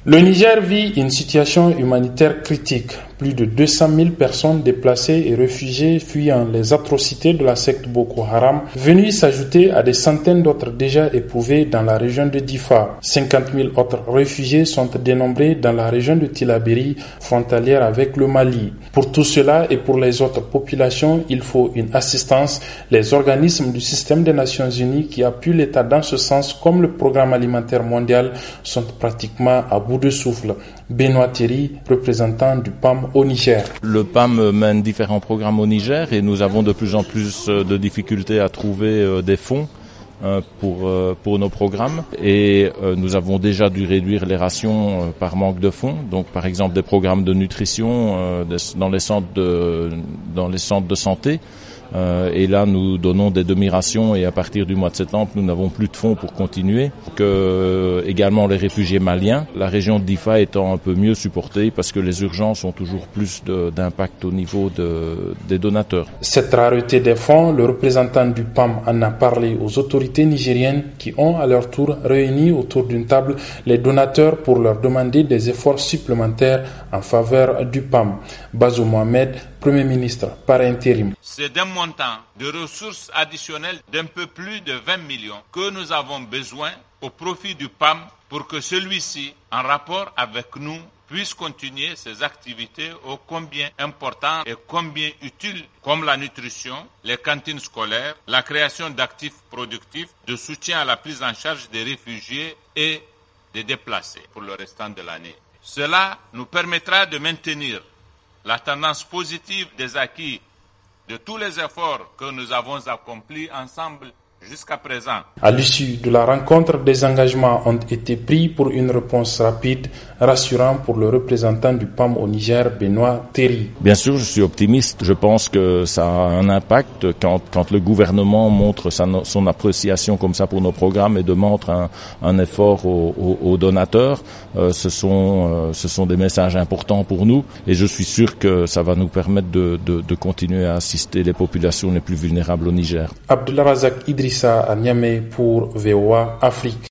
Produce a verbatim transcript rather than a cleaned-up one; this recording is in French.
Le Niger vit une situation humanitaire critique. Plus de deux cent mille personnes déplacées et réfugiées fuyant les atrocités de la secte Boko Haram, venues s'ajouter à des centaines d'autres déjà éprouvés dans la région de Difa. cinquante mille autres réfugiés sont dénombrés dans la région de Tillabéri, frontalière avec le Mali. Pour tout cela et pour les autres populations, il faut une assistance. Les organismes du système des Nations Unies qui appuient l'État dans ce sens, comme le Programme alimentaire mondial, sont pratiquement à bout de souffle. Benoît Thierry, représentant du P A M au Niger. Le P A M mène différents programmes au Niger et nous avons de plus en plus de difficultés à trouver des fonds pour pour nos programmes et nous avons déjà dû réduire les rations par manque de fonds. Donc par exemple des programmes de nutrition dans les centres de dans les centres de santé. Euh, et là, nous donnons des demi-rations et à partir du mois de septembre, nous n'avons plus de fonds pour continuer. Que, euh, également les réfugiés maliens, la région de Difa étant un peu mieux supportée parce que les urgences ont toujours plus de, d'impact au niveau de, des donateurs. Cette rareté des fonds, le représentant du P A M en a parlé aux autorités nigériennes qui ont à leur tour réuni autour d'une table les donateurs pour leur demander des efforts supplémentaires en faveur du P A M. Bazoum Mohamed, Premier ministre par intérim. C'est d'un montant de ressources additionnelles d'un peu plus de vingt millions que nous avons besoin au profit du P A M pour que celui-ci, en rapport avec nous, puisse continuer ses activités ô combien importantes et combien utiles comme la nutrition, les cantines scolaires, la création d'actifs productifs, de soutien à la prise en charge des réfugiés et des déplacés pour le restant de l'année. Cela nous permettra de maintenir la tendance positive des acquis de tous les efforts que nous avons accomplis ensemble jusqu'à présent. À l'issue de la rencontre, des engagements ont été pris pour une réponse rapide, rassurant pour le représentant du P A M au Niger, Benoît Thierry. Bien sûr, je suis optimiste. Je pense que ça a un impact quand, quand le gouvernement montre sa, son appréciation comme ça pour nos programmes et demande un, un effort aux, aux, aux donateurs. Euh, ce sont, euh, ce sont des messages importants pour nous et je suis sûr que ça va nous permettre de, de, de continuer à assister les populations les plus vulnérables au Niger. Abdullah Razak Idrissa à Niamey pour V O A Afrique.